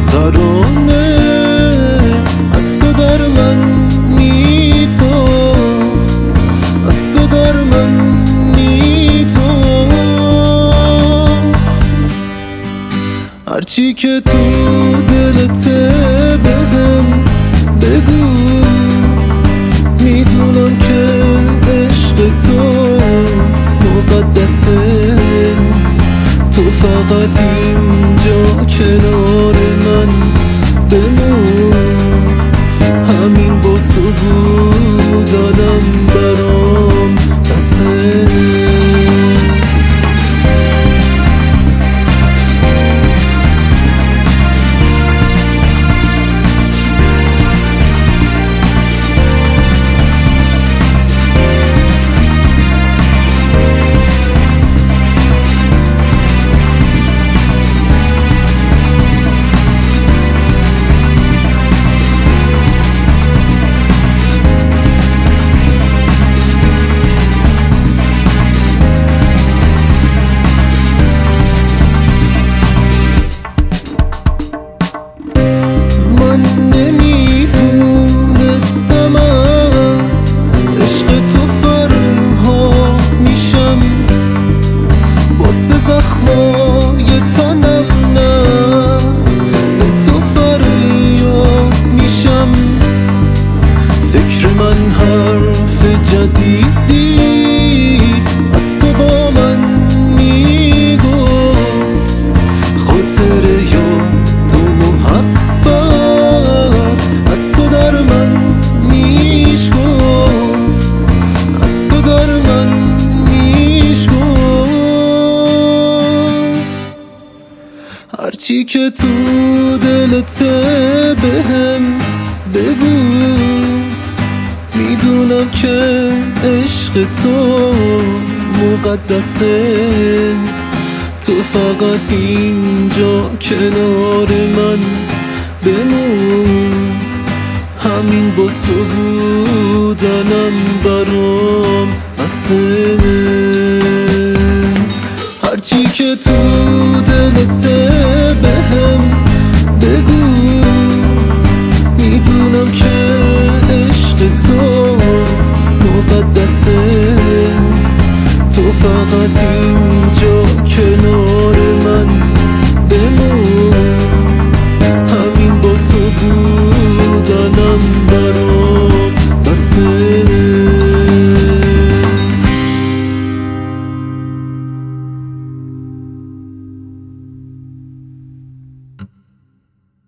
ترانه از تو در من میتافت، از تو در من میتافت. هرچی که تو دلته بهم بگو، میدونم که عشق تو مقدسه. تو فقط اینجا کنار من بمون، همین با تو بودنم برام بسه. زخمای تنم نه به تو فریاد میشم. فکر من حرف جدیدی از تو با من میگفت. خاطر یاد و محبت از تو در من میشگفت، از تو در من هرچی که تو دلته بهم بگو. میدونم که عشق تو مقدسه. تو فقط اینجا کنار من بمون، همین با تو بودنم برام بسه. هرچی که تو دلته